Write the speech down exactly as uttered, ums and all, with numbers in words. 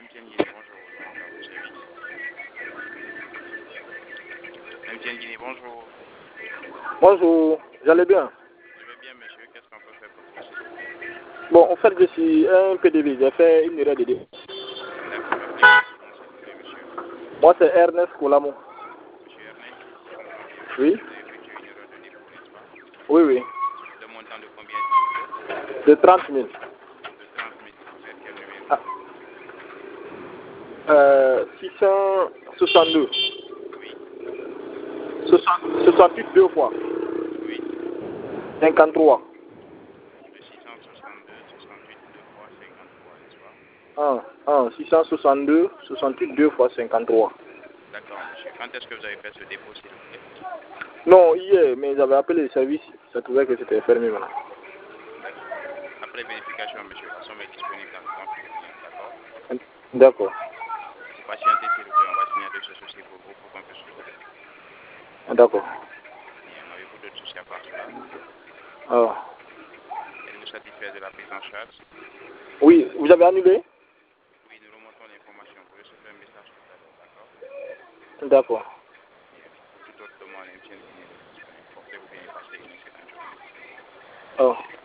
M T N Guinée, bonjour, je rentre à votre service. M T N Guinée, bonjour. Bonjour, j'allais bien. Je vais bien, monsieur. Qu'est-ce qu'on peut faire pour vous, s'il vous plaît? Bon, en fait, je suis un P D V. J'ai fait une erreur de débit. D'accord. Rappelez-moi votre nom, s'il vous plaît, monsieur. Moi, c'est Ernest Colamo. Monsieur Ernest, si je comprends bien, Oui? monsieur, vous avez effectué une erreur de dépôt, n'est-ce pas? Oui, oui. Le montant de combien, s'il vous plaît? De trente mille. De trente mille. Vers quel numéro? Ah, euh, six cent soixante-deux. Oui, soixante-huit deux fois. oui. cinquante-trois. Le six cent soixante-deux, soixante-huit, deux fois cinquante-trois, n'est-ce pas? un, un, six cent soixante-deux, soixante-huit deux fois cinquante-trois. D'accord, monsieur. Quand est-ce que vous avez fait ce dépôt, s'il vous plaît? Non, hier, mais j'avais appelé le service. Ça trouvait que c'était fermé maintenant. D'accord. Après vérification, monsieur, la somme est disponible dans le compte du client, d'accord? D'accord. Vous patientez, s'il vous plaît, on va signaler ce souci pour vous pour qu'on puisse vous aider. D'accord. Bien, avez-vous d'autres soucis à part cela? Ah. Êtes-vous satisfait de la prise en charge? Oui, vous avez annulé? Oui, nous remontons l'information. Vous recevrez un message tout à l'heure, d'accord? D'accord. Bien, pour toute autre demande, M T N Guinée reste disponible. Portez-vous bien et passez une excellente journée. Ah.